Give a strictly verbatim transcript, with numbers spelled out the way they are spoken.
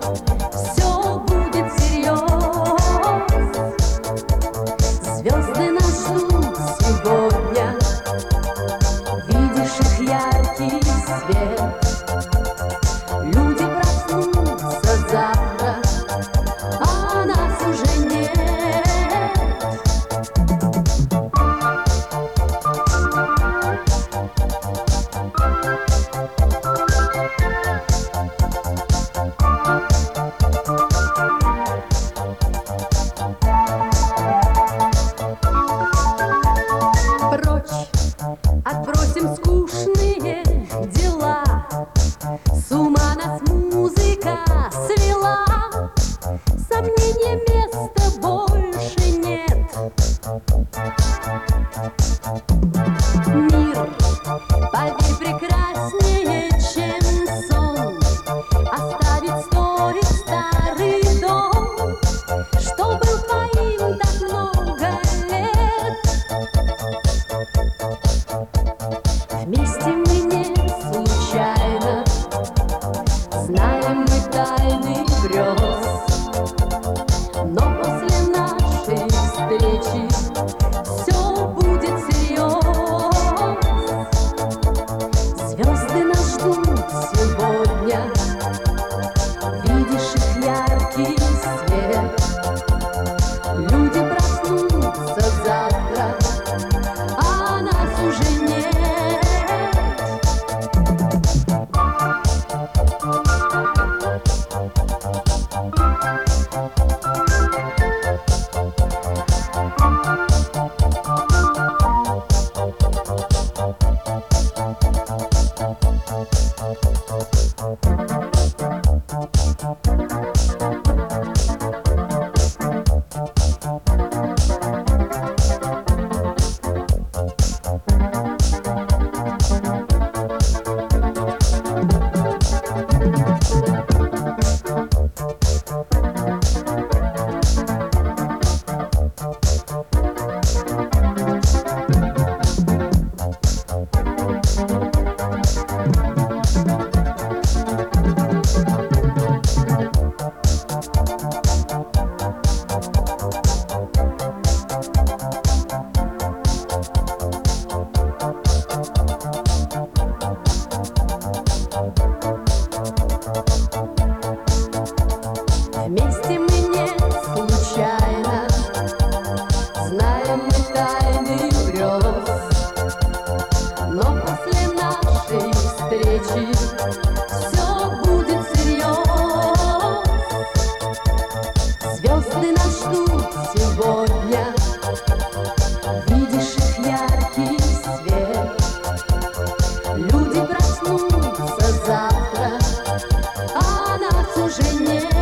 все будет всерьез. Звезды нас ждут сегодня, видишь их яркий свет. Люди проснутся завтра, а нас уже нет. Отбросим скучные дела, с ума нас музыка свела. Сомнения места больше нет. Мир, поверь, прекраснее, чем сон. Оставить стоит старый дом, что был твоим так много лет. Вместе мы не случайно знаем мы тайны грез, но после нашей встречи все будет всерьез. Звезды нас ждут сегодня, видишь их яркий свет. Люди проснутся завтра, а нас уже нет. Вместе мы не случайно знаем мы тайны грез, но после нашей встречи все будет всерьез. Звезды нас ждут сегодня, видишь их яркий свет. Люди проснутся завтра, а нас уже нет.